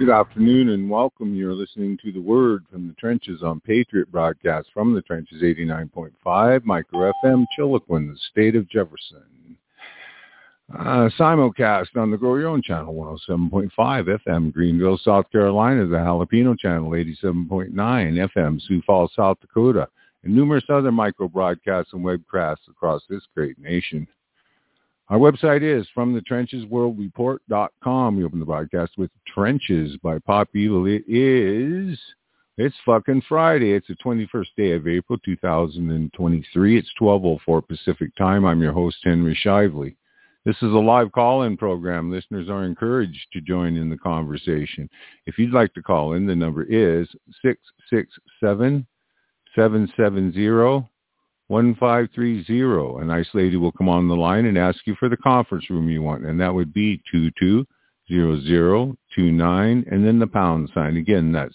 Good afternoon and welcome. You're listening to The Word from the Trenches on Patriot Broadcast from the Trenches 89.5, Micro FM, Chiloquin, the state of Jefferson. Simulcast on the Grow Your Own channel, 107.5 FM, Greenville, South Carolina, the Jalapeno channel, 87.9 FM, Sioux Falls, South Dakota, and numerous other micro broadcasts and webcasts across this great nation. Our website is FromTheTrenchesWorldReport.com. We open the broadcast with Trenches by Pop Evil. It's fucking Friday. It's the 21st day of April, 2023. It's 12:04 Pacific time. I'm your host, Henry Shively. This is a live call-in program. Listeners are encouraged to join in the conversation. If you'd like to call in, the number is 667-770-1530. A nice lady will come on the line and ask you for the conference room you want, and that would be 220029 and then the pound sign. Again, that's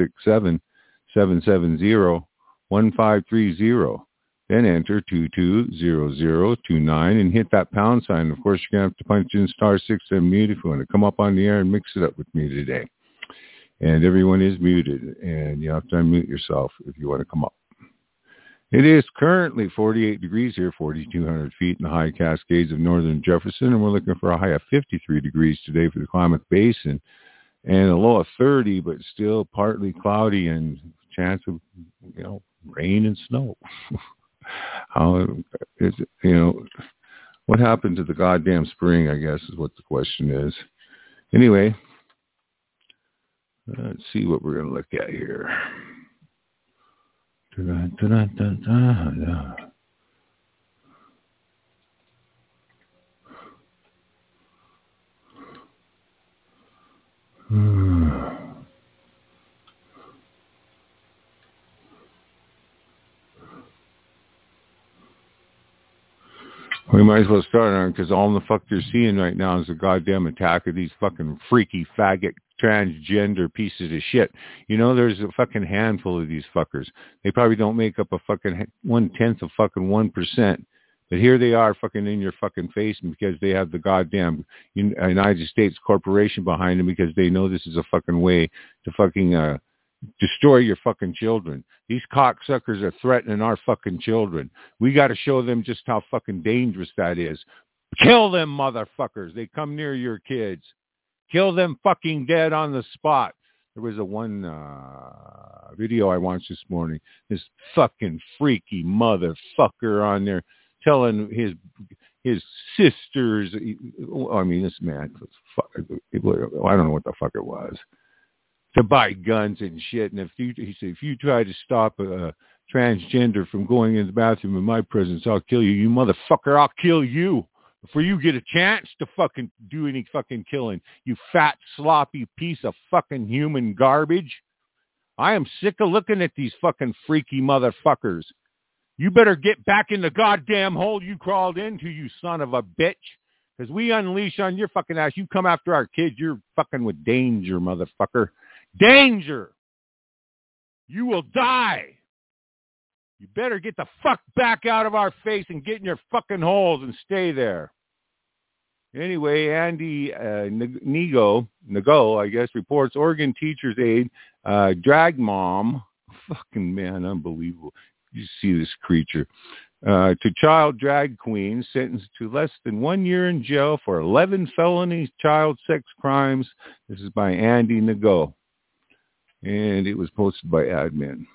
667-770-1530. Then enter 220029 and hit that pound sign. Of course, you're going to have to punch in *6 and mute if you want to come up on the air and mix it up with me today. And everyone is muted, and you have to unmute yourself if you want to come up. It is currently 48 degrees here, 4,200 feet in the high Cascades of northern Jefferson, and we're looking for a high of 53 degrees today for the Klamath Basin, and a low of 30, but still partly cloudy and chance of, rain and snow. What happened to the goddamn spring, I guess, is what the question is. Anyway, let's see what we're going to look at here. We might as well start on it because all the fuck you're seeing right now is a goddamn attack of these fucking freaky faggot transgender pieces of shit. There's a fucking handful of these fuckers. They probably don't make up a fucking 1/10 of fucking 1%. But here they are fucking in your fucking face because they have the goddamn United States corporation behind them because they know this is a fucking way to fucking destroy your fucking children. These cocksuckers are threatening our fucking children. We got to show them just how fucking dangerous that is. Kill them motherfuckers. They come near your kids. Kill them fucking dead on the spot. There was one video I watched this morning. This fucking freaky motherfucker on there telling his sisters. This man, I don't know what the fuck it was, to buy guns and shit. And he said, if you try to stop a transgender from going in the bathroom in my presence, I'll kill you. You motherfucker, I'll kill you before you get a chance to fucking do any fucking killing. You fat, sloppy piece of fucking human garbage. I am sick of looking at these fucking freaky motherfuckers. You better get back in the goddamn hole you crawled into, you son of a bitch. Because we unleash on your fucking ass. You come after our kids, you're fucking with danger, motherfucker. Danger! You will die. You better get the fuck back out of our face and get in your fucking holes and stay there. Anyway, Andy Nago, I guess, reports Oregon teacher's aide, drag mom, fucking man, unbelievable. You see this creature, to child drag queen sentenced to less than 1 year in jail for 11 felony child sex crimes. This is by Andy Nago, and it was posted by admin.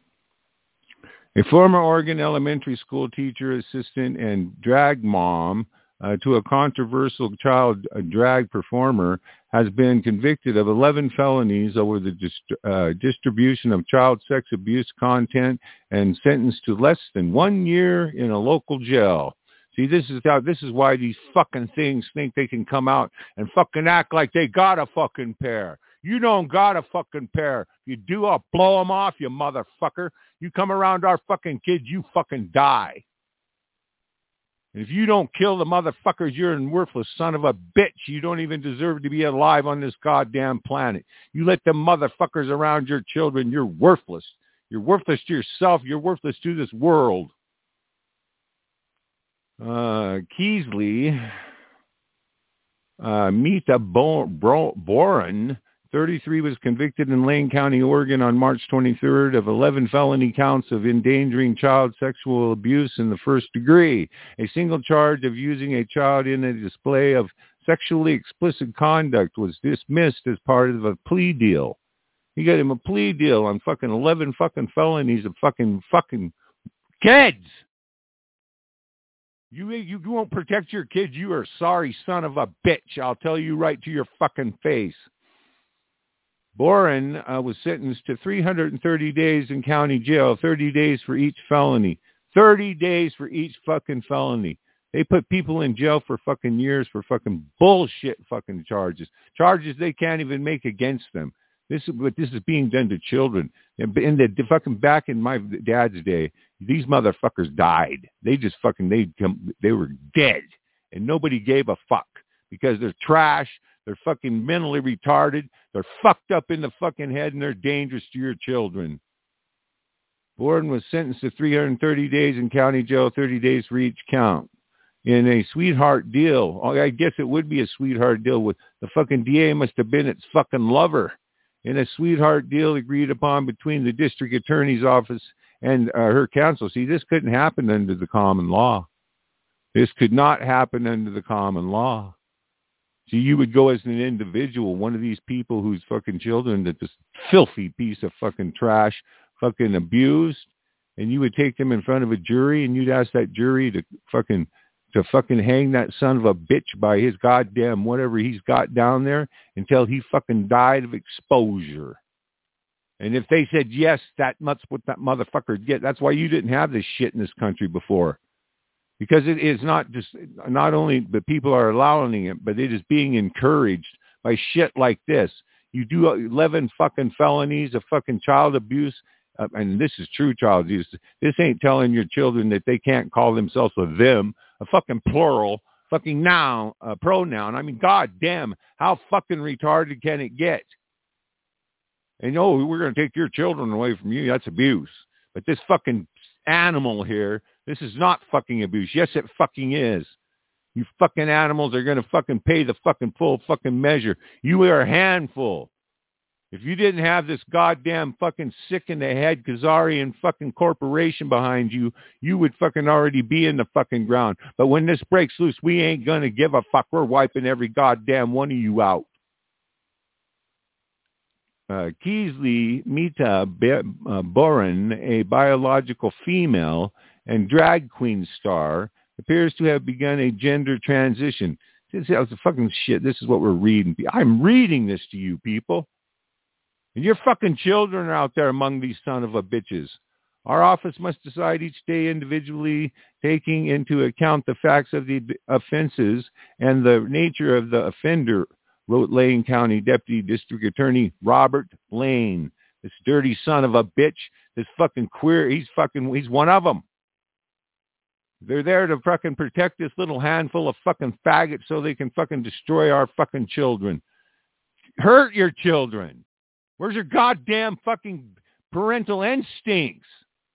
A former Oregon elementary school teacher assistant and drag mom to a controversial child drag performer has been convicted of 11 felonies over the distribution of child sex abuse content and sentenced to less than 1 year in a local jail. See, this is why these fucking things think they can come out and fucking act like they got a fucking pair. You don't got a fucking pair. If you do, I'll blow them off, you motherfucker. You come around our fucking kids, you fucking die. And if you don't kill the motherfuckers, you're a worthless son of a bitch. You don't even deserve to be alive on this goddamn planet. You let them motherfuckers around your children, you're worthless. You're worthless to yourself. You're worthless to this world. Keesley, Mita Boren, 33 was convicted in Lane County, Oregon on March 23rd of 11 felony counts of endangering child sexual abuse in the first degree. A single charge of using a child in a display of sexually explicit conduct was dismissed as part of a plea deal. He got him a plea deal on fucking 11 fucking felonies of fucking kids. You won't protect your kids. You are sorry son of a bitch. I'll tell you right to your fucking face. Boren was sentenced to 330 days in county jail, 30 days for each felony. 30 days for each fucking felony. They put people in jail for fucking years for fucking bullshit fucking charges. Charges they can't even make against them. This is being done to children. In the fucking back in my dad's day, these motherfuckers died. They just fucking, they were dead. And nobody gave a fuck because they're trash. They're fucking mentally retarded. They're fucked up in the fucking head and they're dangerous to your children. Borden was sentenced to 330 days in county jail, 30 days for each count. In a sweetheart deal, I guess it would be a sweetheart deal with the fucking DA must have been its fucking lover. In a sweetheart deal agreed upon between the district attorney's office and her counsel. See, this couldn't happen under the common law. This could not happen under the common law. See, you would go as an individual, one of these people whose fucking children that this filthy piece of fucking trash fucking abused, and you would take them in front of a jury and you'd ask that jury to fucking hang that son of a bitch by his goddamn whatever he's got down there until he fucking died of exposure. And if they said yes, that's what that motherfucker get. That's why you didn't have this shit in this country before. Because it is not only the people are allowing it, but it is being encouraged by shit like this. You do 11 fucking felonies of fucking child abuse, and this is true child abuse. This ain't telling your children that they can't call themselves a them, a fucking plural, fucking noun, pronoun. I mean, goddamn, how fucking retarded can it get? And we're going to take your children away from you. That's abuse. But this fucking animal here, this is not fucking abuse. Yes, it fucking is. You fucking animals are going to fucking pay the fucking full fucking measure. You are a handful. If you didn't have this goddamn fucking sick in the head Khazarian fucking corporation behind you, you would fucking already be in the fucking ground. But when this breaks loose, we ain't going to give a fuck. We're wiping every goddamn one of you out. Keasley Mita Boren, a biological female and drag queen star, appears to have begun a gender transition. This is fucking shit. This is what we're reading. I'm reading this to you people. And your fucking children are out there among these son of a bitches. Our office must decide each day individually, taking into account the facts of the offenses and the nature of the offender, wrote Lane County Deputy District Attorney Robert Lane. This dirty son of a bitch, this fucking queer, he's one of them. They're there to fucking protect this little handful of fucking faggots so they can fucking destroy our fucking children. Hurt your children. Where's your goddamn fucking parental instincts?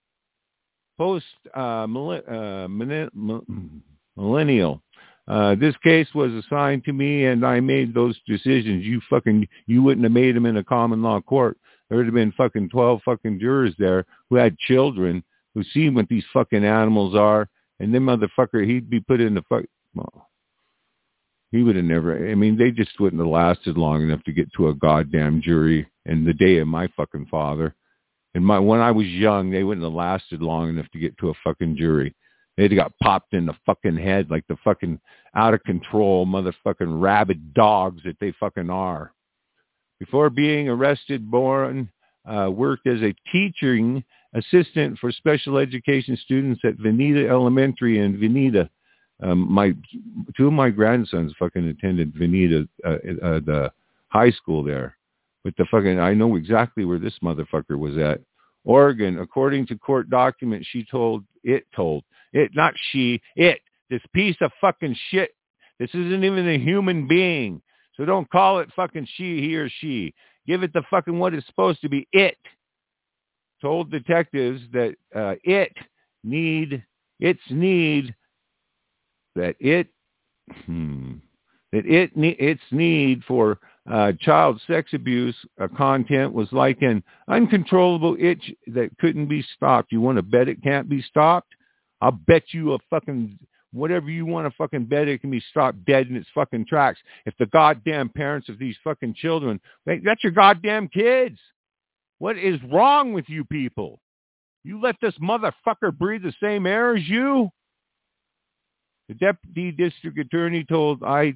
Millennial. This case was assigned to me and I made those decisions. You wouldn't have made them in a common law court. There would have been fucking 12 fucking jurors there who had children who seen what these fucking animals are. And then motherfucker, he'd be put in the fuck. Well, he would have never, I mean, they just wouldn't have lasted long enough to get to a goddamn jury in the day of my fucking father. And when I was young, they wouldn't have lasted long enough to get to a fucking jury. They'd got popped in the fucking head like the fucking out of control motherfucking rabid dogs that they fucking are. Before being arrested, Boren worked as a teaching assistant for special education students at Veneta Elementary in Veneta. Two of my grandsons fucking attended Veneta, the high school there. But I know exactly where this motherfucker was at. Oregon, according to court documents, this piece of fucking shit. This isn't even a human being. So don't call it fucking he or she. Give it the fucking what it's supposed to be. It told detectives that its need for child sex abuse content was like an uncontrollable itch that couldn't be stopped. You want to bet it can't be stopped? I'll bet you a fucking whatever you want to fucking bet it can be stopped dead in its fucking tracks. If the goddamn parents of these fucking children, that's your goddamn kids. What is wrong with you people? You let this motherfucker breathe the same air as you? The deputy district attorney told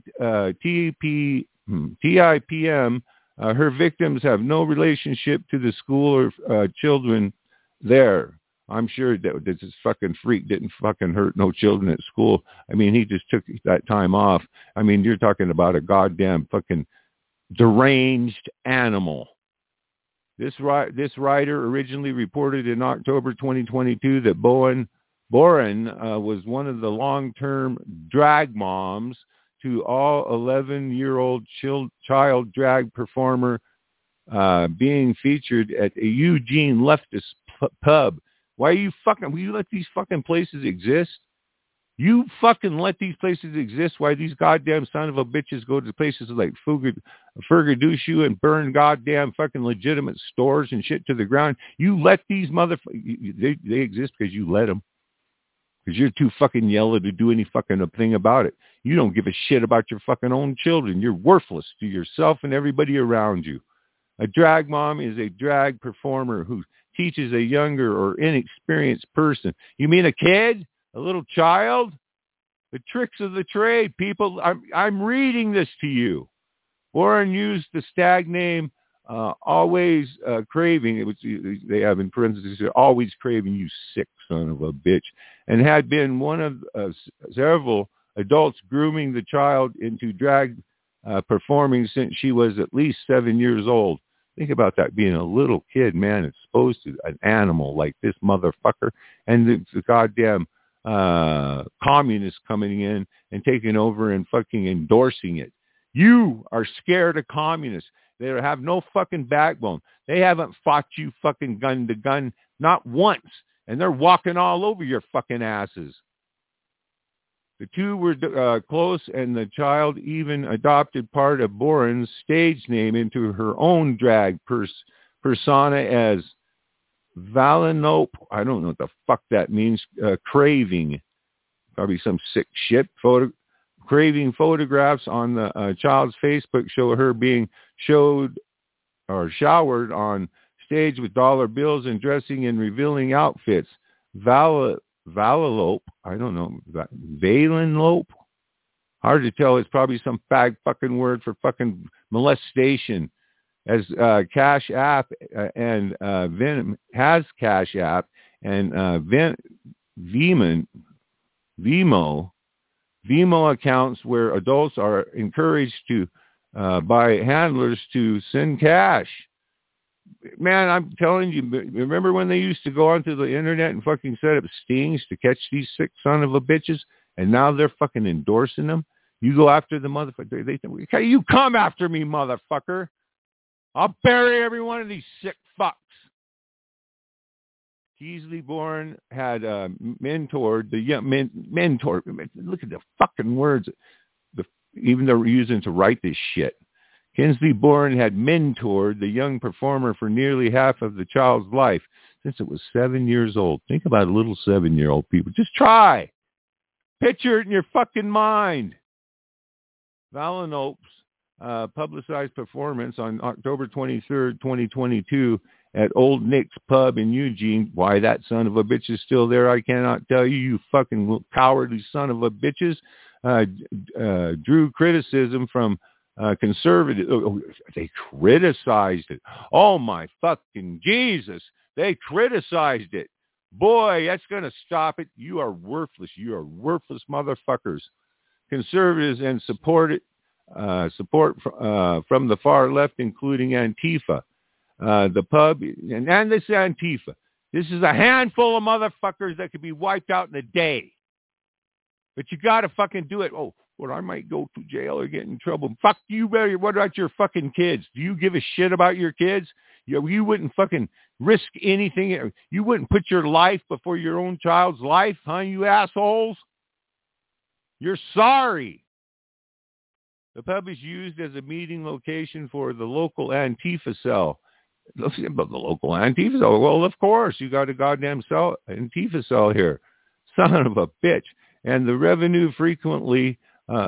TIPM her victims have no relationship to the school or children there. I'm sure that this fucking freak didn't fucking hurt no children at school. I mean, he just took that time off. I mean, you're talking about a goddamn fucking deranged animal. This writer originally reported in October 2022 that Boren was one of the long-term drag moms to all 11-year-old child drag performer being featured at a Eugene leftist pub. Why are you fucking, will you let these fucking places exist? You fucking let these places exist. Why these goddamn son of a bitches go to places like Fergadushu and burn goddamn fucking legitimate stores and shit to the ground. You let these motherfuckers, they exist because you let them. Because you're too fucking yellow to do any fucking thing about it. You don't give a shit about your fucking own children. You're worthless to yourself and everybody around you. A drag mom is a drag performer who teaches a younger or inexperienced person. You mean a kid? A little child? The tricks of the trade, people. I'm reading this to you. Warren used the stag name always craving. It was, they have in parentheses, always craving, you sick son of a bitch. And had been one of several adults grooming the child into drag performing since she was at least 7 years old. Think about that, being a little kid, man, exposed to an animal like this motherfucker. And the goddamn communists coming in and taking over and fucking endorsing it. You are scared of communists. They have no fucking backbone. They haven't fought you fucking gun to gun, not once. And they're walking all over your fucking asses. The two were close, and the child even adopted part of Boren's stage name into her own drag persona as Valenope. I don't know what the fuck that means. Craving. Probably some sick shit. Craving photographs on the child's Facebook show her being showered on stage with dollar bills and dressing in revealing outfits. Valelope, I don't know, Valenlope? Hard to tell. It's probably some fag fucking word for fucking molestation. As Cash App and Venom has Cash App and Vimo accounts where adults are encouraged to by handlers to send cash. Man, I'm telling you, remember when they used to go onto the internet and fucking set up stings to catch these sick son of a bitches, and now they're fucking endorsing them? You go after the motherfucker. They think, okay, you come after me, motherfucker. I'll bury every one of these sick fucks. Keasley Bourne had mentored the young mentor. Look at the fucking words. Even they're using to write this shit. Kinsley Bourne had mentored the young performer for nearly half of the child's life since it was 7 years old. Think about a little 7-year-old, people. Just try. Picture it in your fucking mind. Valenope's publicized performance on October 23rd, 2022 at Old Nick's Pub in Eugene. Why that son of a bitch is still there, I cannot tell you. You fucking cowardly son of a bitches. Drew criticism from conservative. They criticized it. Oh my fucking Jesus. They criticized it. Boy, that's going to stop it. You are worthless. You are worthless motherfuckers. Conservatives and support from the far left, including Antifa. The pub, and this Antifa. This is a handful of motherfuckers that could be wiped out in a day. But you got to fucking do it. Oh, well, I might go to jail or get in trouble. Fuck you, better. What about your fucking kids? Do you give a shit about your kids? You wouldn't fucking risk anything. You wouldn't put your life before your own child's life, huh, you assholes? You're sorry. The pub is used as a meeting location for the local Antifa cell. But the local Antifa cell, well, of course, you got a goddamn cell, Antifa cell here. Son of a bitch. And the venue frequently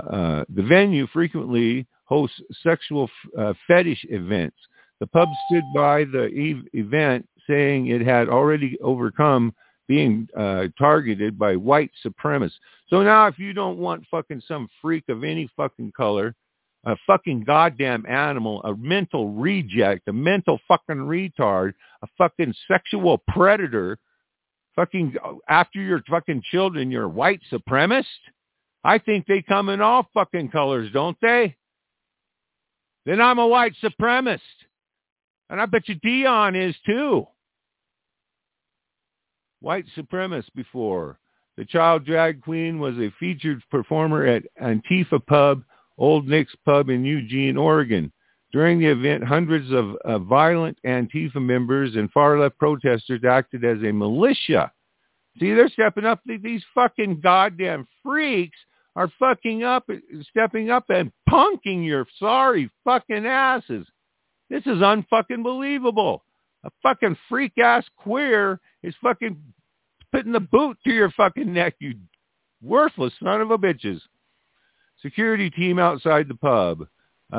hosts sexual fetish events. The pub stood by the event saying it had already overcome being targeted by white supremacists. So now if you don't want fucking some freak of any fucking color, a fucking goddamn animal, a mental reject, a mental fucking retard, a fucking sexual predator, fucking after your fucking children, you're a white supremacist? I think they come in all fucking colors, don't they? Then I'm a white supremacist. And I bet you Dion is too. White supremacist before. The child drag queen was a featured performer at Antifa Pub, Old Nick's Pub in Eugene, Oregon. During the event, hundreds of violent Antifa members and far-left protesters acted as a militia. See, they're stepping up. These fucking goddamn freaks are stepping up and punking your sorry fucking asses. This is unfucking believable. A fucking freak-ass queer is fucking putting the boot to your fucking neck, you worthless son of a bitches. Security team outside the pub.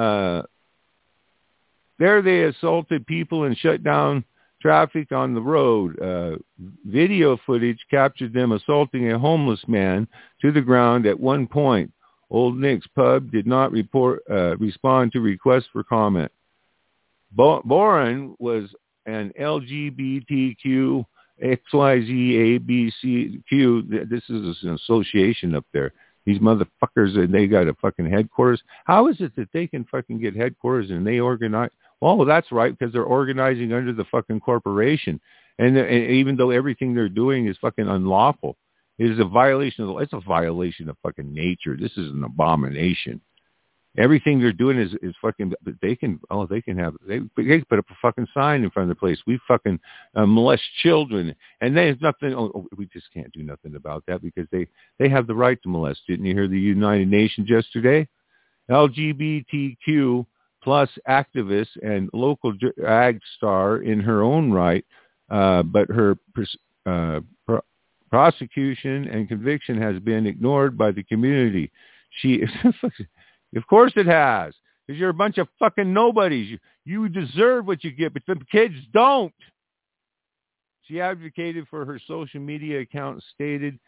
There they assaulted people and shut down traffic on the road. Video footage captured them assaulting a homeless man to the ground at one point. Old Nick's Pub did not respond to requests for comment. Boren was an LGBTQ XYZ ABCQ. This is an association up there. These motherfuckers, and they got a fucking headquarters. How is it that they can fucking get headquarters and they organize? Well, that's right, because they're organizing under the fucking corporation. And even though everything they're doing is fucking unlawful, it is a violation of, it's a violation of fucking nature. This is an abomination. Everything they're doing is fucking, they can put up a fucking sign in front of the place. We fucking molest children. And there's nothing, we just can't do nothing about that because they have the right to molest. Didn't you hear the United Nations yesterday? LGBTQ plus activist and local drag star in her own right, but her prosecution and conviction has been ignored by the community. Of course it has, because you're a bunch of fucking nobodies. You deserve what you get, but the kids don't. She advocated for her social media account stated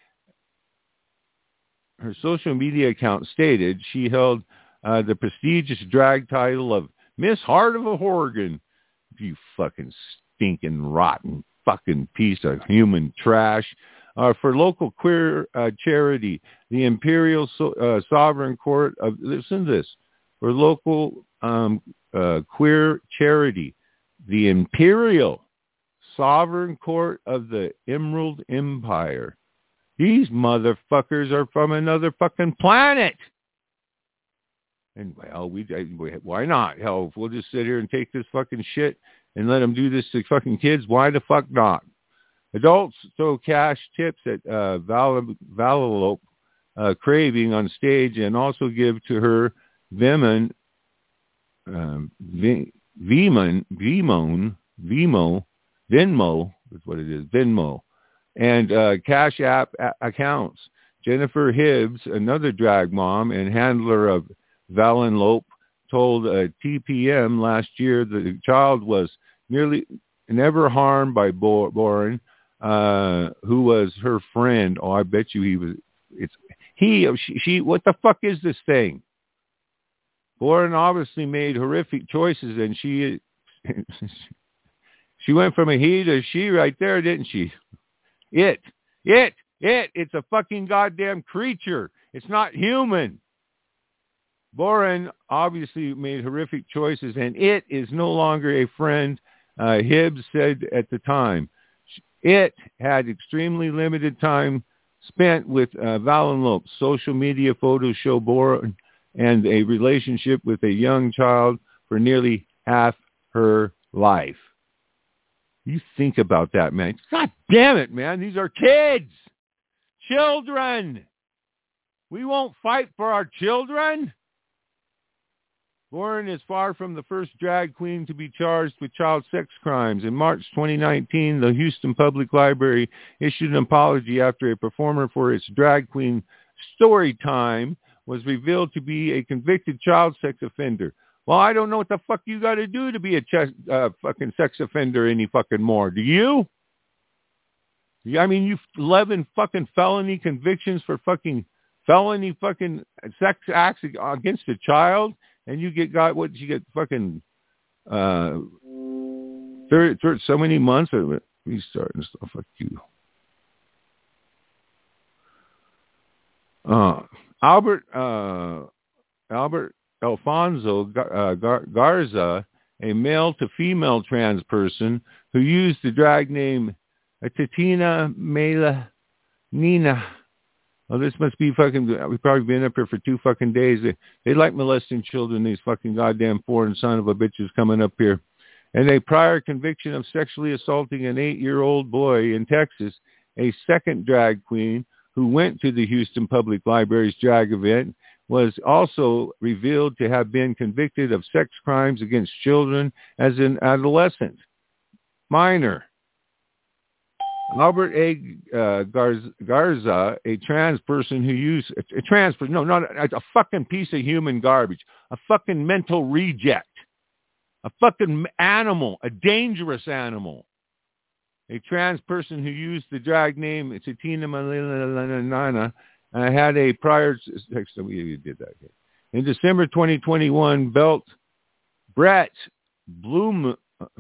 she held the prestigious drag title of Miss Heart of Oregon. You fucking stinking rotten fucking piece of human trash. For local queer charity, the Imperial Sovereign Court of, listen to this, for local queer charity, the Imperial Sovereign Court of the Emerald Empire. These motherfuckers are from another fucking planet. And, well, why not? Hell, if we'll just sit here and take this fucking shit and let them do this to fucking kids, why the fuck not? Adults throw cash tips at Valope Craving on stage and also give to her Venmo, is what it is, Venmo, and Cash App accounts. Jennifer Hibbs, another drag mom and handler of Valope, told TPM last year that the child was never harmed by Boren, who was her friend. Oh, I bet you he was. She. What the fuck is this thing? Boren obviously made horrific choices, and she went from a he to she right there, didn't she? It's a fucking goddamn creature. It's not human. Boren obviously made horrific choices, and it is no longer a friend, Hibbs said at the time. It had extremely limited time spent with Valope. Social media photos show Boren and a relationship with a young child for nearly half her life. You think about that, man. God damn it, man. These are kids. Children. We won't fight for our children. Bourne is far from the first drag queen to be charged with child sex crimes. In March 2019, the Houston Public Library issued an apology after a performer for its drag queen story time was revealed to be a convicted child sex offender. Well, I don't know what the fuck you got to do to be a fucking sex offender any fucking more. Do you? I mean, you've 11 fucking felony convictions for fucking felony fucking sex acts against a child, and you get fucking 30 so many months. Restarting stuff. Fuck you. Albert Alfonso Garza, a male to female trans person who used the drag name Titina Mela Nina. Oh, this must be fucking, we've probably been up here for 2 fucking days. They like molesting children, these fucking goddamn foreign son of a bitches coming up here. And a prior conviction of sexually assaulting an 8-year-old boy in Texas, a second drag queen who went to the Houston Public Library's drag event, was also revealed to have been convicted of sex crimes against children as an adolescent. Minor. Albert A. Garza, a trans person who used a trans person, no, not a fucking piece of human garbage, a fucking mental reject, a fucking animal, a dangerous animal. A trans person who used the drag name Titina Malina had a prior. We did that. In December 2021, Brett Bloomey,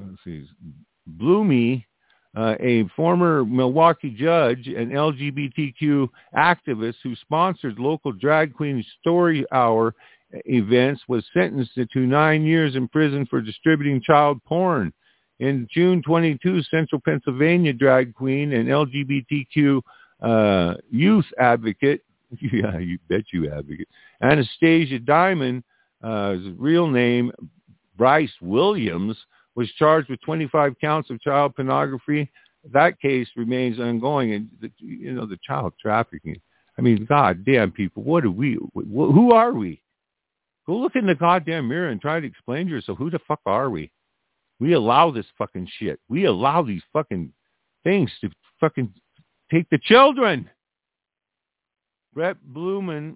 a former Milwaukee judge and LGBTQ activist who sponsored local drag queen story hour events, was sentenced to 9 years in prison for distributing child porn. In June 22, Central Pennsylvania drag queen and LGBTQ youth advocate, yeah, you bet you advocate, Anastasia Diamond, real name Bryce Williams, was charged with 25 counts of child pornography. That case remains ongoing. And, the child trafficking. I mean, goddamn people, what are we? Who are we? Go look in the goddamn mirror and try to explain to yourself, who the fuck are we? We allow this fucking shit. We allow these fucking things to fucking take the children. Brett Bloomey,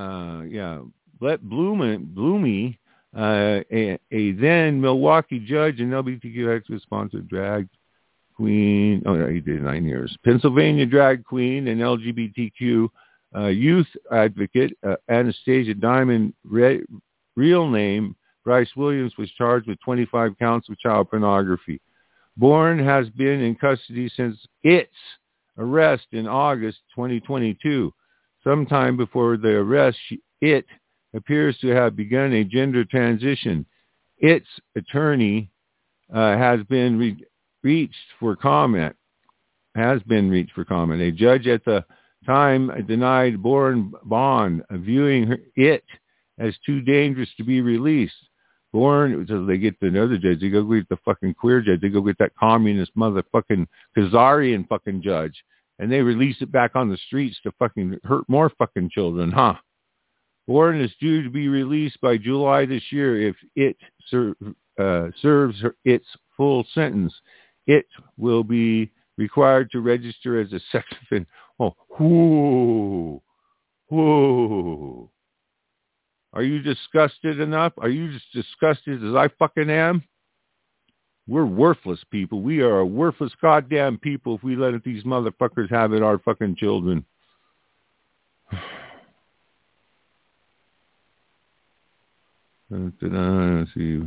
a then Milwaukee judge and LGBTQ activist sponsored drag queen. Oh, no, he did 9 years. Pennsylvania drag queen and LGBTQ youth advocate Anastasia Diamond, real name Bryce Williams, was charged with 25 counts of child pornography. Bourne has been in custody since its arrest in August 2022. Sometime before the arrest, it appears to have begun a gender transition. Its attorney has been reached for comment. A judge at the time denied Bourne bond, viewing it as too dangerous to be released. Bourne, so they get another judge. They go get the fucking queer judge. They go get that communist motherfucking Khazarian fucking judge, and they release it back on the streets to fucking hurt more fucking children, huh? Bourne is due to be released by July this year if it serves its full sentence. It will be required to register as a sex offender. Oh, whoa. Are you disgusted enough? Are you just disgusted as I fucking am? We're worthless people. We are a worthless goddamn people if we let these motherfuckers have it, our fucking children. Let's see.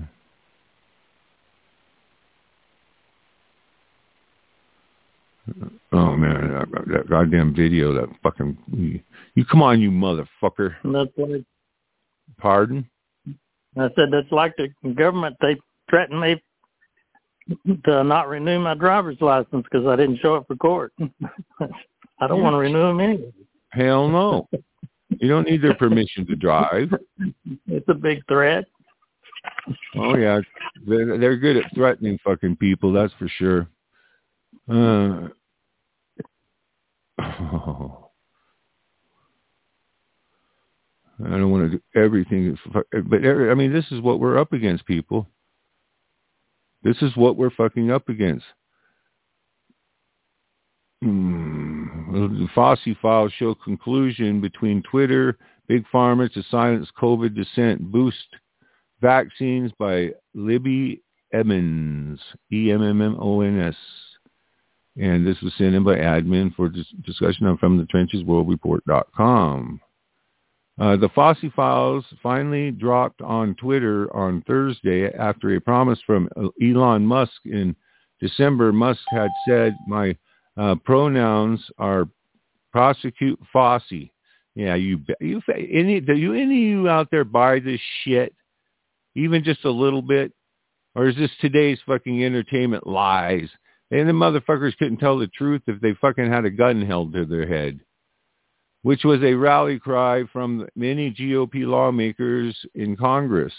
Oh man, that goddamn video, that fucking you come on, you motherfucker. That's like, pardon? I said that's like the government. They threatened me to not renew my driver's license because I didn't show up for court. I don't want to renew them anyway. Hell no. You don't need their permission to drive. It's a big threat. Oh yeah, they're good at threatening fucking people. That's for sure. I don't want to do everything. But, I mean, this is what we're up against, people. This is what we're fucking up against. The Fauci files show conclusion between Twitter, Big Pharma to silence COVID dissent, boost vaccines by Libby Emmons, E-M-M-M-O-N-S. And this was sent in by admin for discussion on From the Trenches, worldreport.com. The Fauci files finally dropped on Twitter on Thursday after a promise from Elon Musk in December. Musk had said, my pronouns are prosecute Fauci. Yeah, any of you out there buy this shit, even just a little bit? Or is this today's fucking entertainment lies? And the motherfuckers couldn't tell the truth if they fucking had a gun held to their head, which was a rally cry from many GOP lawmakers in Congress.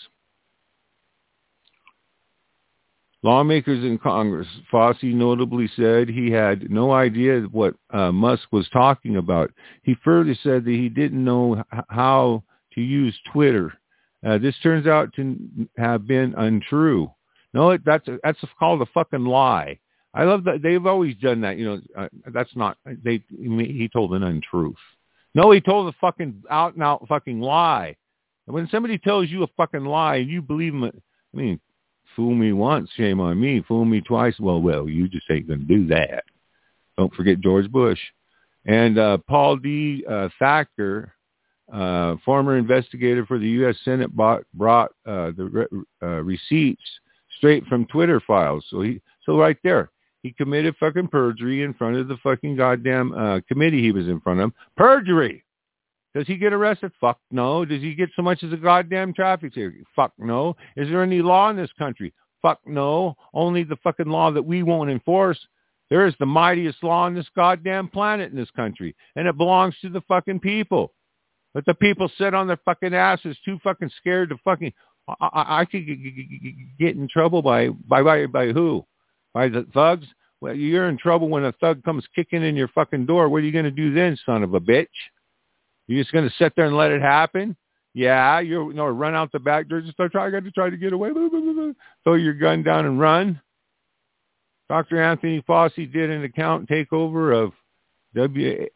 Lawmakers in Congress, Fauci notably said he had no idea what Musk was talking about. He further said that he didn't know how to use Twitter. This turns out to have been untrue. No, that's called a fucking lie. I love that they've always done that. You know, that's not. He told an untruth. No, he told a fucking out and out fucking lie. And when somebody tells you a fucking lie and you believe them, I mean, fool me once, shame on me. Fool me twice, well, you just ain't going to do that. Don't forget George Bush. And Paul D. Thacker, former investigator for the U.S. Senate, brought the receipts straight from Twitter files. So right there, he committed fucking perjury in front of the fucking goddamn committee he was in front of. Perjury! Does he get arrested? Fuck no. Does he get so much as a goddamn traffic ticket? Fuck no. Is there any law in this country? Fuck no. Only the fucking law that we won't enforce. There is the mightiest law on this goddamn planet in this country, and it belongs to the fucking people. But the people sit on their fucking asses, too fucking scared to fucking... I could get in trouble by who? By the thugs? Well, you're in trouble when a thug comes kicking in your fucking door. What are you going to do then, son of a bitch? You just going to sit there and let it happen? Yeah, run out the back door. Just I got to try to get away. Throw your gun down and run. Dr. Anthony Fauci did an account takeover of WHO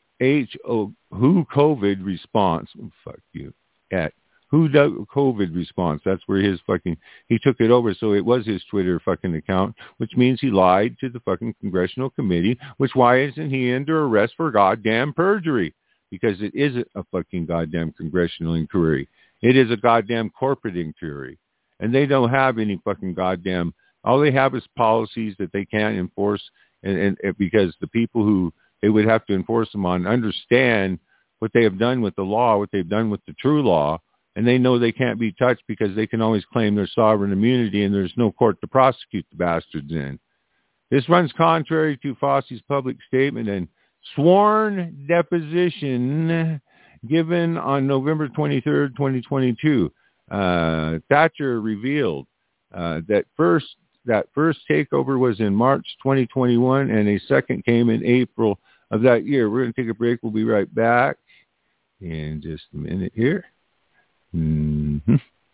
COVID response. Oh, fuck you. At WHO COVID response. That's where he took it over. So it was his Twitter fucking account, which means he lied to the fucking congressional committee, why isn't he under arrest for goddamn perjury? Because it isn't a fucking goddamn congressional inquiry. It is a goddamn corporate inquiry. And they don't have any fucking goddamn, all they have is policies that they can't enforce, and because the people who they would have to enforce them on understand what they have done with the law, what they've done with the true law, and they know they can't be touched because they can always claim their sovereign immunity and there's no court to prosecute the bastards in. This runs contrary to Fauci's public statement and sworn deposition given on November 23rd, 2022. Thatcher revealed that first takeover was in March 2021 and a second came in April of that year. We're going to take a break. We'll be right back in just a minute here. Mm-hmm.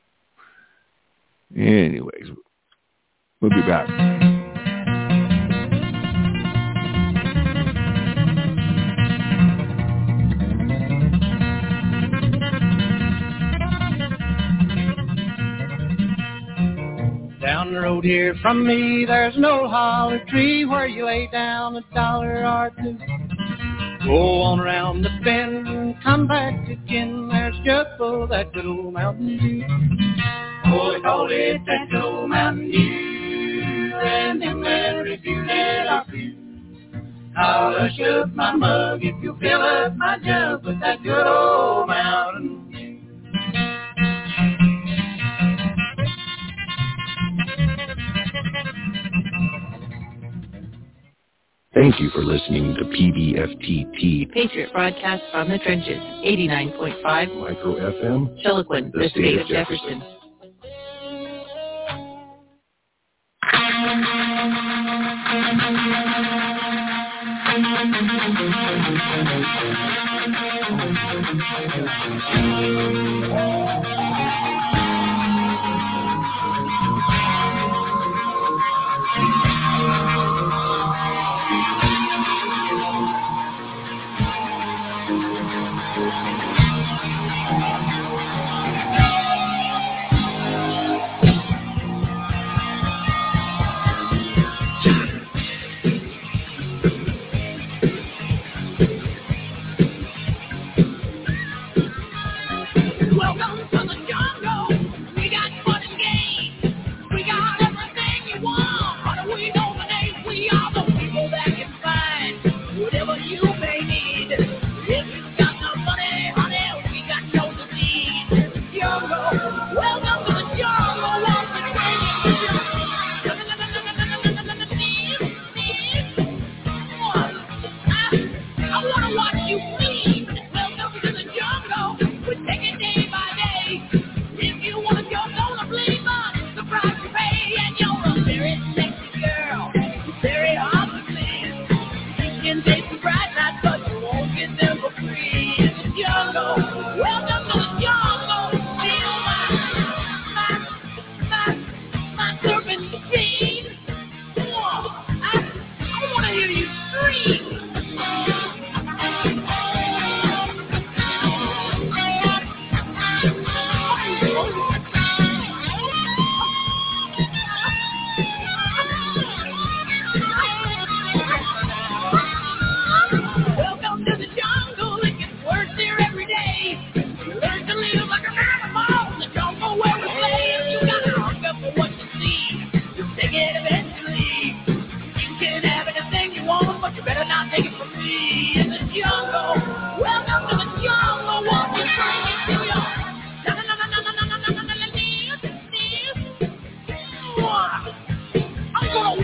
Anyways, we'll be back. Down the road here from me, there's an old hollow tree where you lay down $1 or two. Go on around the bend and come back again. There's just full that good old Mountain Dew. Oh, they call it that good old Mountain Dew, and them men refuse it off you. I'll hush up my mug if you fill up my jug with that good old Mountain Dew. Thank you for listening to PBFTT. Patriot Broadcast from the Trenches, 89.5 Micro FM. Chiloquin, the state of Jefferson.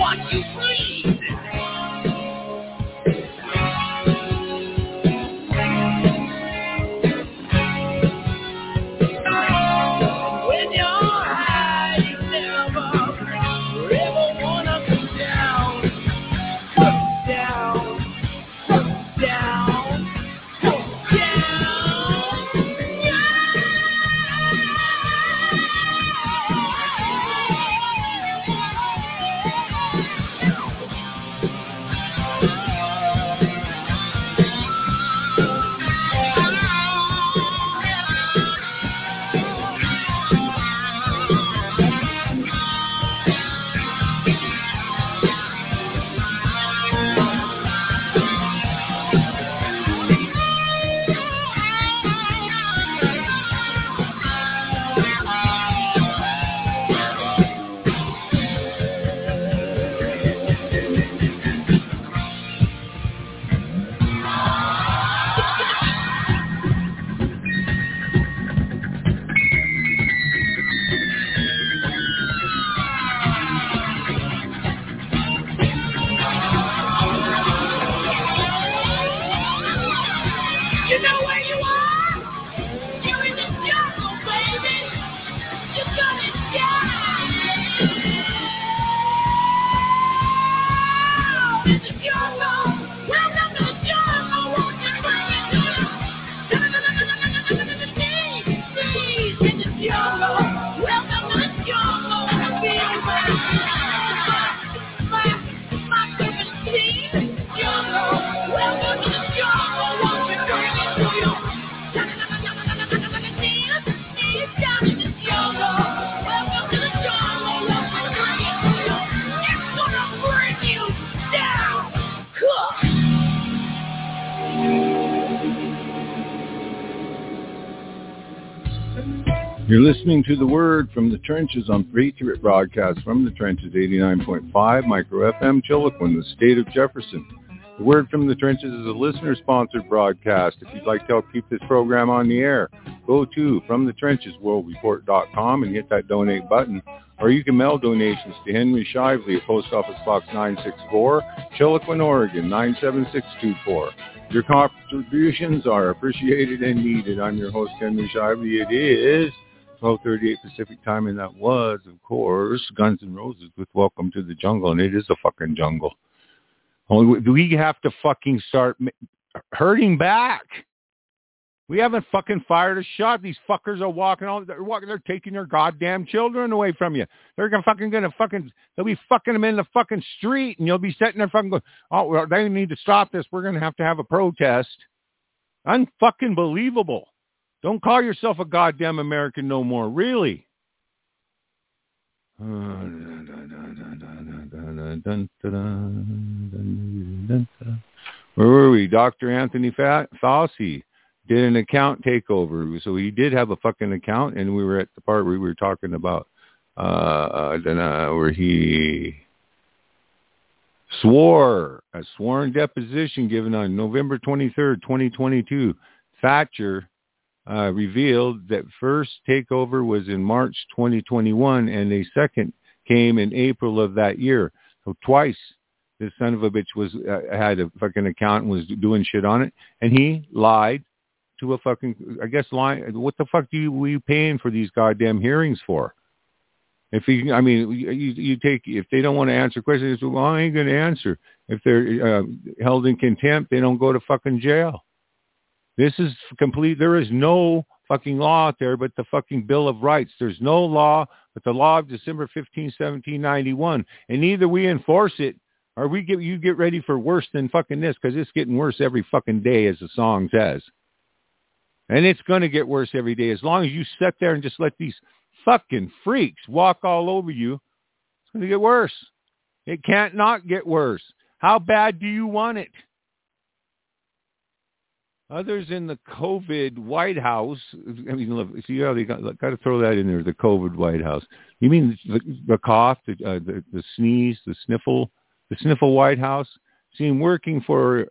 want you please. When you're high, you never ever wanna come down, down, down, You know where you are? You're in the jungle, baby. You're gonna die. In the jungle. Welcome to the jungle. Won't you bring it to please, in the jungle. Welcome to the jungle. My favorite team, jungle. Welcome to the jungle. Won't you bring it to you? He's down in the jungle. Welcome to the jungle. Won't you bring it to you? It's gonna bring you down. Cool. You're listening to The Word from the Trenches on Patriot Broadcast from the Trenches 89.5 Micro FM Chiloquin, the state of Jefferson. The Word from the Trenches is a listener-sponsored broadcast. If you'd like to help keep this program on the air, go to FromTheTrenchesWorldReport.com and hit that donate button. Or you can mail donations to Henry Shively at Post Office Box 964, Chiloquin, Oregon 97624. Your contributions are appreciated and needed. I'm your host, Henry Shively. It is 12:38 Pacific time, and that was, of course, Guns N' Roses with Welcome to the Jungle, and it is a fucking jungle. Only we have to fucking start hurting back. We haven't fucking fired a shot. These fuckers are walking all. They're taking your goddamn children away from you. They're they'll be fucking them in the fucking street, and you'll be sitting there fucking going, oh, well, they need to stop this. We're going to have a protest. Unfucking believable. Don't call yourself a goddamn American no more. Really. Where were we? Dr. Anthony Fauci did an account takeover. So he did have a fucking account, and we were at the part where we were talking about where he swore a sworn deposition given on November 23rd, 2022. Thatcher revealed that first takeover was in March 2021, and a second came in April of that year. So twice this son of a bitch had a fucking account and was doing shit on it, and he lied to a fucking, I guess, lie. What the fuck we paying for these goddamn hearings for? If you take, if they don't want to answer questions, well, I ain't going to answer. If they're held in contempt, they don't go to fucking jail. This is complete. There is no fucking law out there but the fucking Bill of Rights. There's no law but the law of December 15, 1791. And either we enforce it or you get ready for worse than fucking this, because it's getting worse every fucking day, as the song says. And it's going to get worse every day. As long as you sit there and just let these fucking freaks walk all over you, it's going to get worse. It can't not get worse. How bad do you want it? Others in the COVID White House, I mean, look, see how they got to throw that in there, the COVID White House. You mean the cough, the sneeze, the sniffle White House? Team working for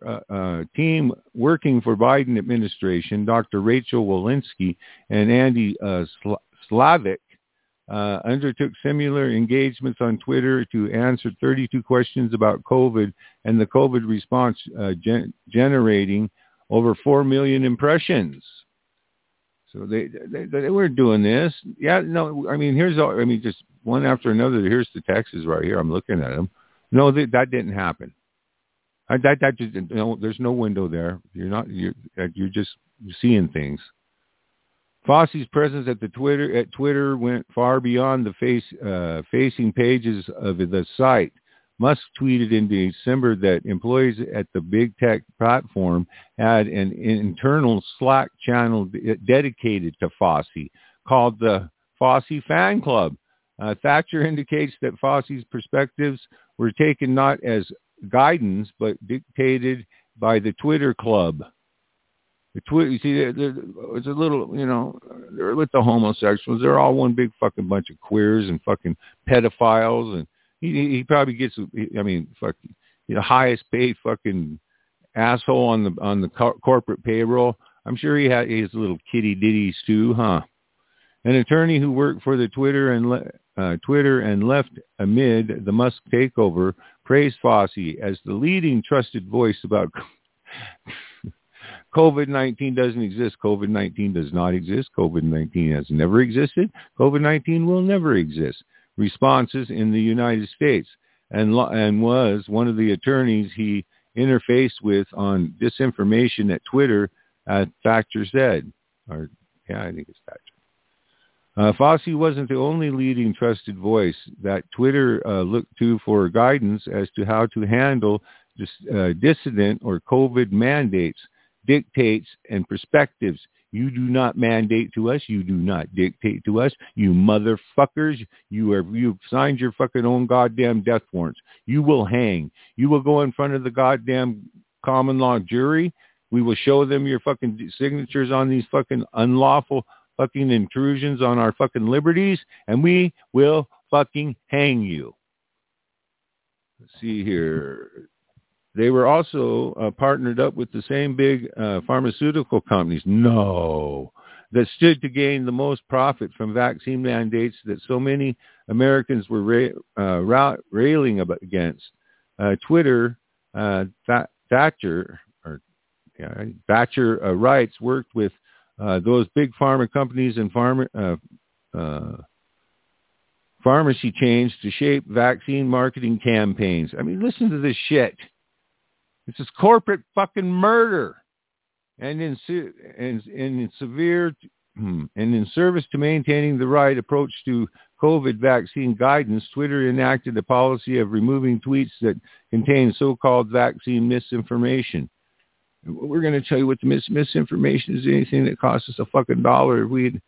Biden administration, Dr. Rachel Walensky and Andy Slavic, undertook similar engagements on Twitter to answer 32 questions about COVID and the COVID response, generating over 4 million impressions. So they were doing this. Yeah, no, I mean, just one after another. Here's the texts right here. I'm looking at them. No, that didn't happen. That just, no, there's no window there. You're just seeing things. Fauci's presence at Twitter went far beyond the facing pages of the site. Musk tweeted in December that employees at the big tech platform had an internal Slack channel dedicated to Fauci called the Fauci Fan Club. Thatcher indicates that Fauci's perspectives were taken not as guidance but dictated by the Twitter club. You see, it's a little, they're with the homosexuals. They're all one big fucking bunch of queers and fucking pedophiles, and he probably gets, highest paid fucking asshole on the corporate payroll. I'm sure he has a little kitty ditties too, huh? An attorney who worked for the Twitter and left amid the Musk takeover praised Fauci as the leading trusted voice about COVID-19 doesn't exist. COVID-19 does not exist. COVID-19 has never existed. COVID-19 will never exist. Responses in the United States, and was one of the attorneys he interfaced with on disinformation at Twitter, Thatcher said. I think it's Thatcher. Fauci wasn't the only leading trusted voice that Twitter looked to for guidance as to how to handle dissident or COVID mandates, dictates, and perspectives. You do not mandate to us. You do not dictate to us. You motherfuckers. You've signed your fucking own goddamn death warrants. You will hang. You will go in front of the goddamn common law jury. We will show them your fucking signatures on these fucking unlawful fucking intrusions on our fucking liberties, and we will fucking hang you. Let's see here. They were also partnered up with the same big pharmaceutical companies, that stood to gain the most profit from vaccine mandates that so many Americans were railing against. Twitter, Thatcher writes, worked with those big pharma companies and pharmacy chains to shape vaccine marketing campaigns. I mean, listen to this shit. This is corporate fucking murder, and in service to maintaining the right approach to COVID vaccine guidance, Twitter enacted a policy of removing tweets that contain so-called vaccine misinformation. We're going to tell you what the misinformation is. Anything that costs us a fucking dollar,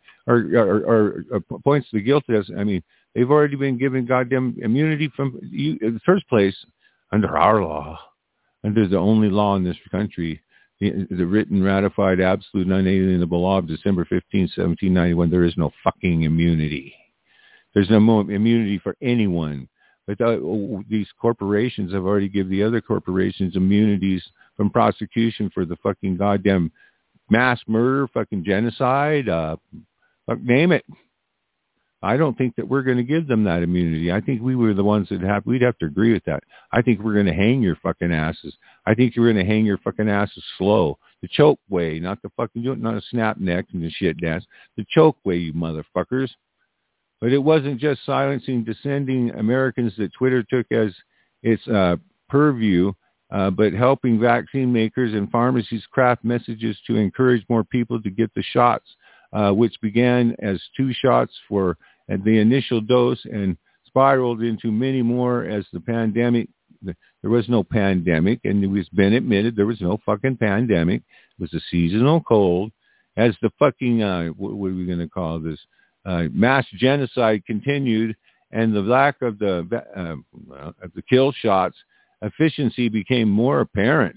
or points to the guilt of us. I mean, they've already been given goddamn immunity from you in the first place under our law. Under the only law in this country, the written, ratified, absolute, unalienable law of December 15, 1791, there is no fucking immunity. There's no more immunity for anyone. But these corporations have already given the other corporations immunities from prosecution for the fucking goddamn mass murder, fucking genocide, name it. I don't think that we're going to give them that immunity. I think we were the ones that we'd have to agree with that. I think we're going to hang your fucking asses. I think you're going to hang your fucking asses slow. The choke way, not the fucking, not a snap neck and the shit dance. The choke way, you motherfuckers. But it wasn't just silencing dissenting Americans that Twitter took as its purview, but helping vaccine makers and pharmacies craft messages to encourage more people to get the shots, which began as 2 shots for the initial dose and spiraled into many more as the pandemic. There was no pandemic, and it was been admitted there was no fucking pandemic. It was a seasonal cold. As the fucking, what are we going to call this, mass genocide continued, and the lack of the kill shots efficiency became more apparent.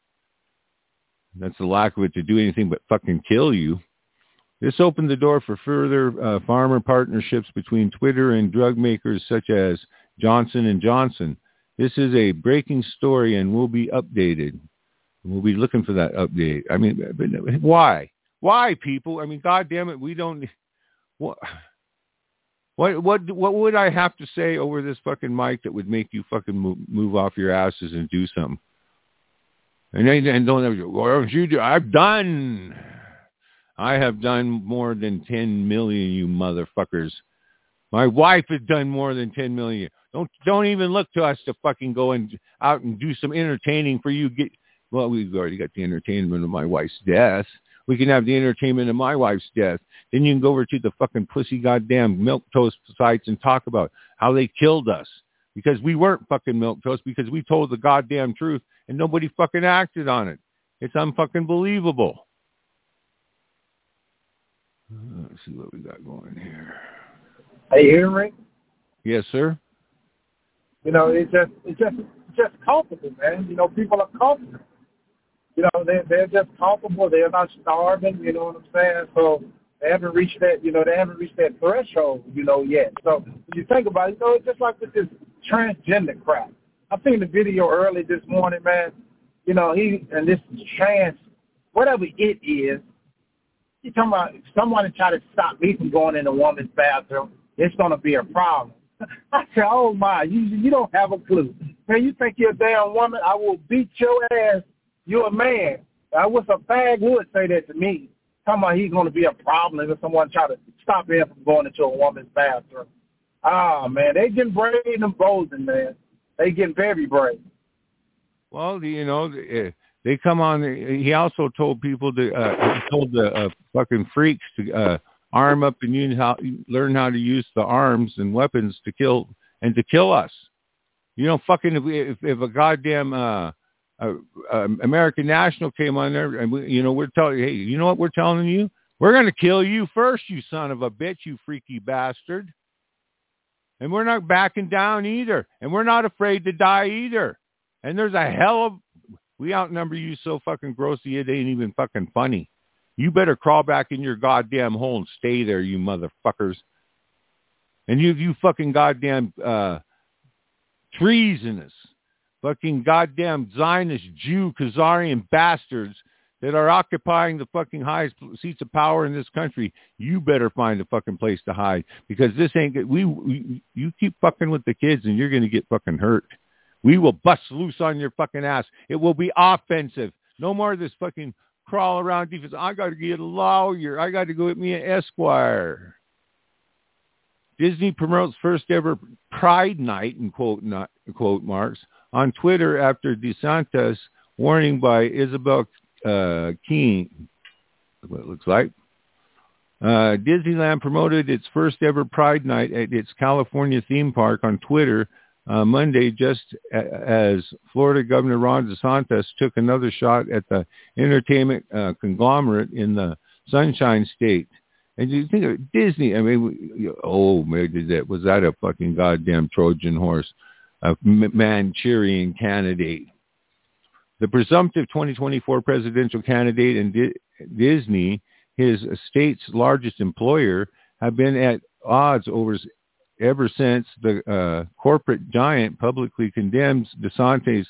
That's the lack of it to do anything but fucking kill you. This opened the door for further pharma partnerships between Twitter and drug makers such as Johnson & Johnson. This is a breaking story and will be updated. We'll be looking for that update. I mean, why? Why, people? I mean, God damn it, we don't... What would I have to say over this fucking mic that would make you fucking move off your asses and do something? And don't ever, well, you do. I have done more than 10 million, you motherfuckers. My wife has done more than 10 million. Don't even look to us to fucking go out and do some entertaining for you. Well, we've already got the entertainment of my wife's death. We can have the entertainment of my wife's death. Then you can go over to the fucking pussy goddamn milquetoast sites and talk about how they killed us because we weren't fucking milquetoast because we told the goddamn truth and nobody fucking acted on it. It's unfucking believable. Let's see what we got going here. Hey, Henry. Yes, sir. You know, it's just comfortable, man. You know, people are comfortable. You know, they're just comfortable. They're not starving. You know what I'm saying? So they haven't reached that. You know, they haven't reached that threshold. You know, yet. So when you think about it, you know, it's just like with this transgender crap. I seen the video early this morning, man. You know, this trans, whatever it is. You talking about if someone try to stop me from going in a woman's bathroom, it's going to be a problem. I said, oh, my, you don't have a clue. Man, you think you're a damn woman? I will beat your ass. You're a man. I wish a fag would say that to me. Talking about he's going to be a problem if someone try to stop him from going into a woman's bathroom. Ah, man, they getting brave and bold, man. They getting very brave. Well, you know, they come on. He also told people to, he told the fucking freaks to arm up and learn how to use the arms and weapons to kill us. You know, fucking if a goddamn American national came on there and we're telling you, hey, you know what we're telling you? We're going to kill you first, you son of a bitch, you freaky bastard. And we're not backing down either. And we're not afraid to die either. And there's a hell of, we outnumber you so fucking grossly it ain't even fucking funny. You better crawl back in your goddamn hole and stay there, you motherfuckers. And you fucking goddamn treasonous, fucking goddamn Zionist Jew, Khazarian bastards that are occupying the fucking highest seats of power in this country, you better find a fucking place to hide because this ain't good. You keep fucking with the kids and you're going to get fucking hurt. We will bust loose on your fucking ass. It will be offensive. No more of this fucking crawl around defense. I got to get a lawyer. I got to go get me an Esquire. Disney promotes first ever Pride Night, in quote marks, on Twitter after DeSantis warning by Isabel King, what it looks like. Disneyland promoted its first ever Pride Night at its California theme park on Twitter Monday, just as Florida Governor Ron DeSantis took another shot at the entertainment conglomerate in the Sunshine State. And you think of Disney, I mean, was that a fucking goddamn Trojan horse, a Manchurian candidate? The presumptive 2024 presidential candidate and Disney, his state's largest employer, have been at odds ever since the corporate giant publicly condemns DeSantis'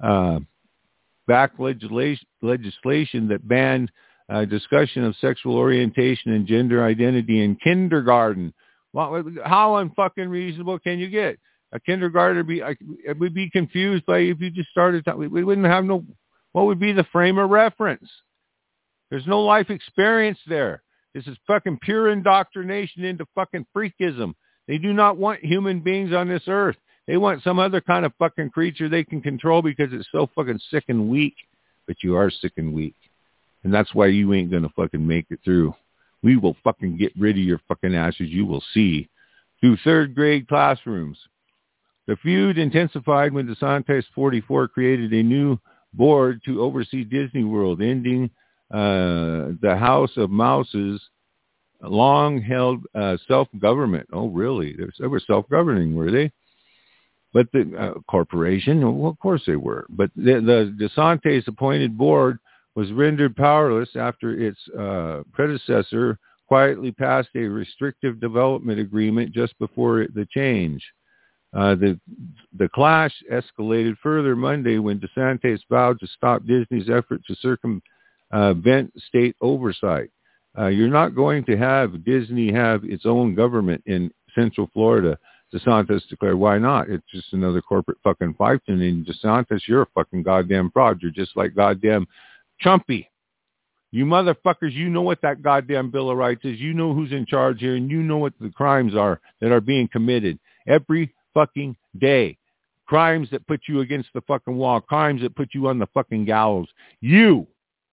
back legislation that banned discussion of sexual orientation and gender identity in kindergarten. How unfucking reasonable can you get? A kindergartner would be confused by if you just started talking. We wouldn't have what would be the frame of reference? There's no life experience there. This is fucking pure indoctrination into fucking freakism. They do not want human beings on this earth. They want some other kind of fucking creature they can control because it's so fucking sick and weak. But you are sick and weak. And that's why you ain't going to fucking make it through. We will fucking get rid of your fucking asses. You will see. Through third grade classrooms. The feud intensified when DeSantis 44 created a new board to oversee Disney World, ending the House of Mouse's long-held self-government. Oh, really? They were self-governing, were they? But the corporation, well, of course they were. But the DeSantis appointed board was rendered powerless after its predecessor quietly passed a restrictive development agreement just before the change. The clash escalated further Monday when DeSantis vowed to stop Disney's effort to circumvent state oversight. You're not going to have Disney have its own government in Central Florida. DeSantis declared, why not? It's just another corporate fucking fiefdom. And DeSantis, you're a fucking goddamn fraud. You're just like goddamn Trumpy. You motherfuckers, you know what that goddamn Bill of Rights is. You know who's in charge here, and you know what the crimes are that are being committed every fucking day. Crimes that put you against the fucking wall. Crimes that put you on the fucking gallows. You.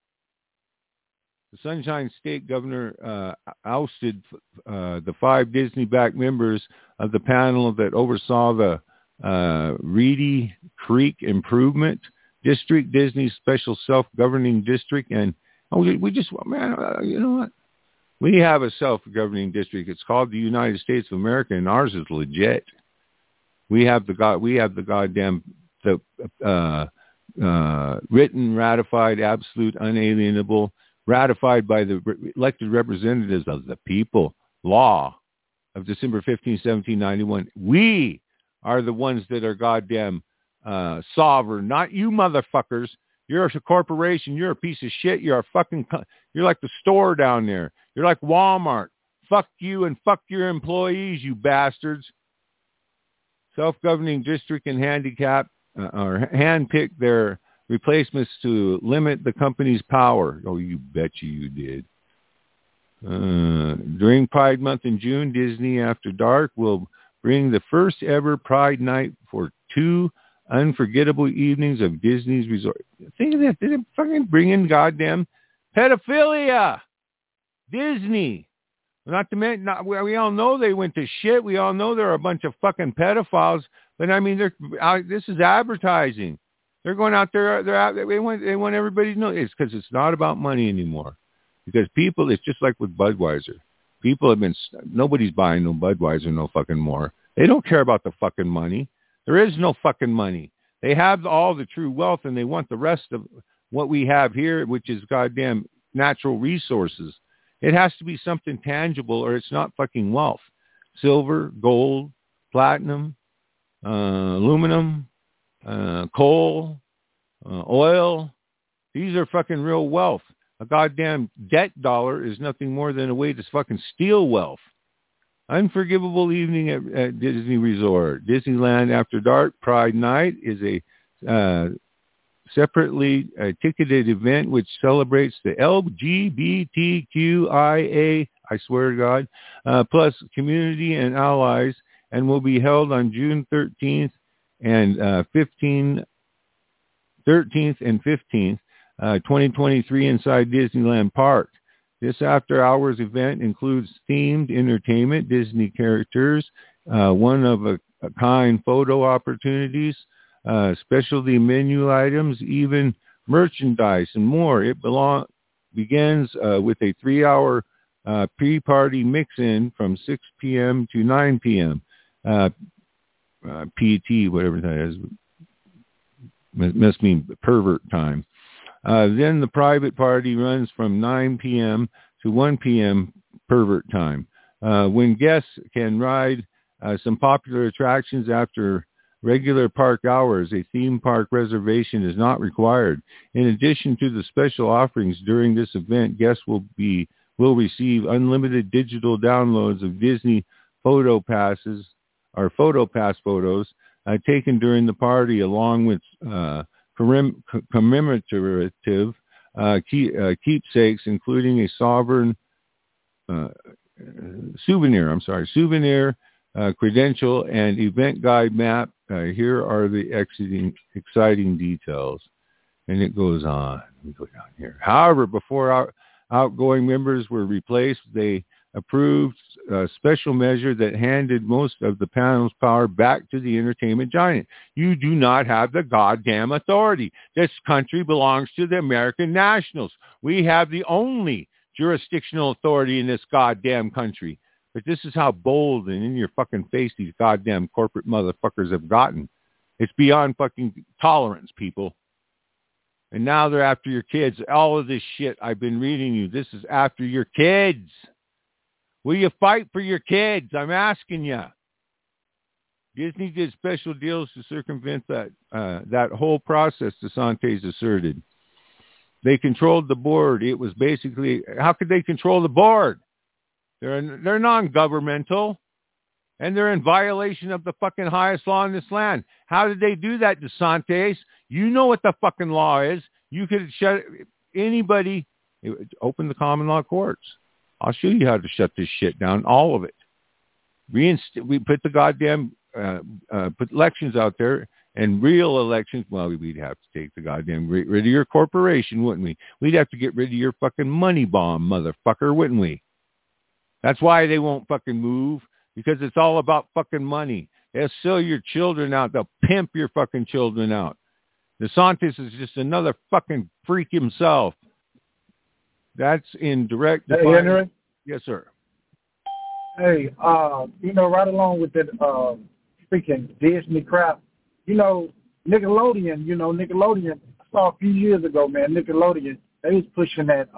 The Sunshine State governor ousted the 5 Disney-backed members of the panel that oversaw the Reedy Creek Improvement District, Disney's special self-governing district. And we just, man, you know what? We have a self-governing district. It's called the United States of America, and ours is legit. We have the goddamn written, ratified, absolute, unalienable, ratified by the elected representatives of the people law of December 15, 1791. We are the ones that are goddamn sovereign, not you motherfuckers. You're a corporation. You're a piece of shit. You're like the store down there. You're like Walmart. Fuck you and fuck your employees, you bastards. Self-governing district and handicap or handpick their replacements to limit the company's power. Oh, you betcha you did. During Pride Month in June, Disney After Dark will bring the first ever Pride Night for 2 unforgettable evenings of Disney's resort. Think of that. They didn't fucking bring in goddamn pedophilia. Disney. Not to mention, we all know they went to shit. We all know they're a bunch of fucking pedophiles. But I mean, this is advertising. They're going out there. They want everybody to know. It's because it's not about money anymore. Because people, it's just like with Budweiser. People have been, nobody's buying no Budweiser no fucking more. They don't care about the fucking money. There is no fucking money. They have all the true wealth, and they want the rest of what we have here, which is goddamn natural resources. It has to be something tangible, or it's not fucking wealth. Silver, gold, platinum, aluminum, coal, oil. These are fucking real wealth. A goddamn debt dollar is nothing more than a way to fucking steal wealth. Unforgivable evening at Disney Resort. Disneyland After Dark Pride Night is a separately ticketed event which celebrates the LGBTQIA, I swear to God, plus community and allies, and will be held on June 13th and 15th, 2023 inside Disneyland Park. This after-hours event includes themed entertainment, Disney characters, one-of-a-kind photo opportunities, specialty menu items, even merchandise and more. It begins with a 3-hour pre-party mix-in from 6 p.m. to 9 p.m. PT, whatever that is. Must mean pervert time. Then the private party runs from 9 p.m. to 1 p.m. pervert time. When guests can ride some popular attractions after regular park hours, a theme park reservation is not required. In addition to the special offerings during this event, guests will receive unlimited digital downloads of Disney photo passes or PhotoPass photos taken during the party, along with commemorative keepsakes, including a souvenir credential and event guide map. Here are the exciting details. And it goes on. We go down here. However, before outgoing members were replaced, they approved a special measure that handed most of the panel's power back to the entertainment giant. You do not have the goddamn authority. This country belongs to the American nationals. We have the only jurisdictional authority in this goddamn country. But this is how bold and in your fucking face these goddamn corporate motherfuckers have gotten. It's beyond fucking tolerance, people. And now they're after your kids. All of this shit I've been reading you, this is after your kids. Will you fight for your kids? I'm asking you. Disney did special deals to circumvent that whole process, DeSantis asserted. They controlled the board. It was basically, how could they control the board? They're non-governmental. And they're in violation of the fucking highest law in this land. How did they do that, DeSantis? You know what the fucking law is. You could shut anybody, open the common law courts. I'll show you how to shut this shit down, all of it. We put the goddamn, put elections out there, and real elections. Well, we'd have to take the goddamn rid of your corporation, wouldn't we? We'd have to get rid of your fucking money bomb, motherfucker, wouldn't we? That's why they won't fucking move. Because it's all about fucking money. They'll sell your children out. They'll pimp your fucking children out. DeSantis is just another fucking freak himself. That's in direct... Hey, Henry? Yes, sir. Hey, right along with that freaking Disney crap, Nickelodeon, Nickelodeon, I saw a few years ago, man, Nickelodeon, they was pushing that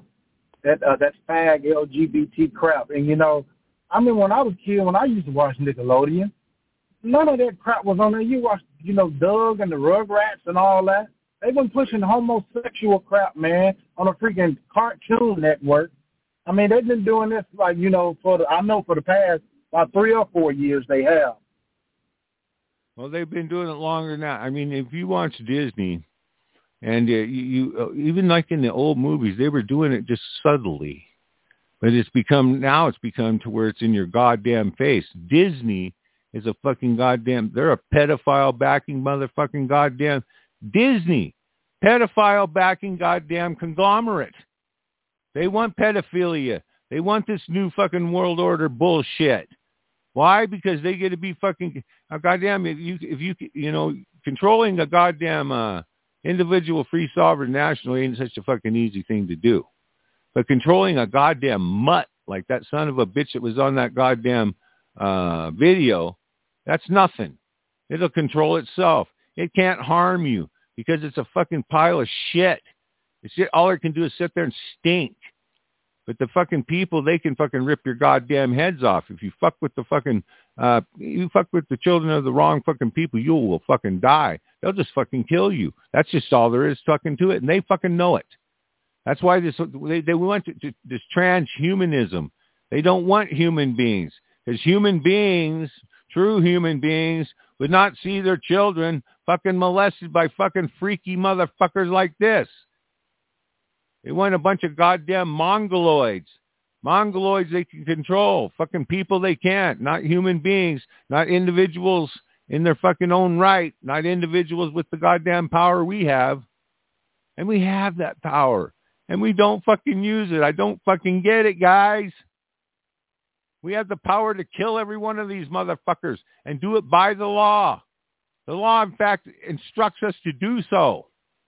fag LGBT crap. And, I mean, when I was a kid, when I used to watch Nickelodeon, none of that crap was on there. You watched, Doug and the Rugrats and all that. They've been pushing homosexual crap, man, on a freaking Cartoon Network. I mean, they've been doing this, like, for the past about 3 or 4 years they have. Well, they've been doing it longer now. I mean, if you watch Disney, and you even like in the old movies, they were doing it just subtly. But it's become to where it's in your goddamn face. Disney is a fucking goddamn, they're a pedophile backing motherfucking goddamn Disney. Pedophile backing goddamn conglomerate. They want pedophilia. They want this new fucking world order bullshit. Why? Because they get to be fucking, goddamn, if you controlling a goddamn individual free sovereign national ain't such a fucking easy thing to do. But controlling a goddamn mutt like that son of a bitch that was on that goddamn video, that's nothing. It'll control itself. It can't harm you because it's a fucking pile of shit. All it can do is sit there and stink. But the fucking people, they can fucking rip your goddamn heads off. If you fuck with the fucking, you fuck with the children of the wrong fucking people, you will fucking die. They'll just fucking kill you. That's just all there is fucking to it, and they fucking know it. That's why they want this transhumanism. They don't want human beings. Because human beings, true human beings, would not see their children fucking molested by fucking freaky motherfuckers like this. They want a bunch of goddamn mongoloids. Mongoloids they can control. Fucking people they can't. Not human beings. Not individuals in their fucking own right. Not individuals with the goddamn power we have. And we have that power. And we don't fucking use it. I don't fucking get it, guys. We have the power to kill every one of these motherfuckers and do it by the law. The law, in fact, instructs us to do so.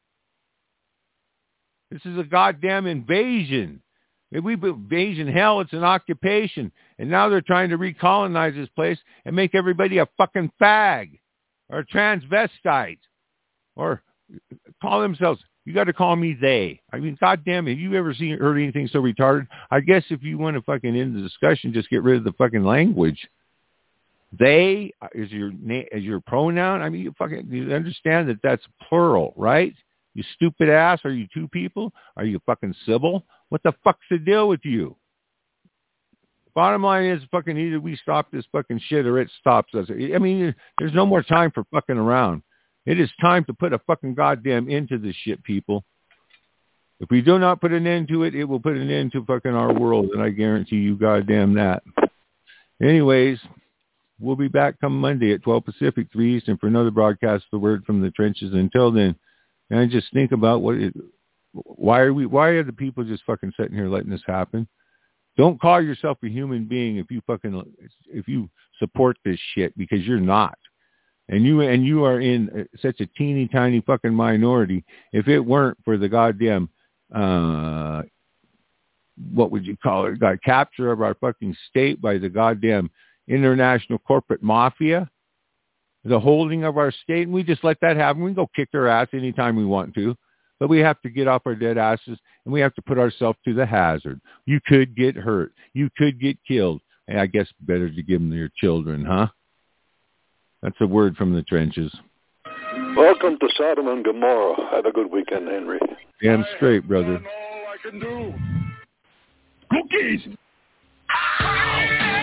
This is a goddamn invasion. If we invasion hell, it's an occupation. And now they're trying to recolonize this place and make everybody a fucking fag or a transvestite or call themselves... You got to call me they. I mean, goddamn, have you ever heard anything so retarded? I guess if you want to fucking end the discussion, just get rid of the fucking language. They is your pronoun. I mean, you understand that that's plural, right? You stupid ass. Are you two people? Are you fucking civil? What the fuck's the deal with you? Bottom line is fucking either we stop this fucking shit or it stops us. I mean, there's no more time for fucking around. It is time to put a fucking goddamn end to this shit, people. If we do not put an end to it, it will put an end to fucking our world, and I guarantee you goddamn that. Anyways, we'll be back come Monday at 12 Pacific, 3 Eastern for another broadcast of the Word from the Trenches. Until then, and I just think about why are the people just fucking sitting here letting this happen? Don't call yourself a human being if you support this shit, because you're not. And you are in such a teeny tiny fucking minority. If it weren't for the goddamn, what would you call it? Capture of our fucking state by the goddamn international corporate mafia, the holding of our state, and we just let that happen. We can go kick their ass anytime we want to, but we have to get off our dead asses and we have to put ourselves to the hazard. You could get hurt. You could get killed. And I guess better to give them your children, huh? That's a word from the trenches. Welcome to Sodom and Gomorrah. Have a good weekend, Henry. Damn straight, brother. All I can do. Cookies!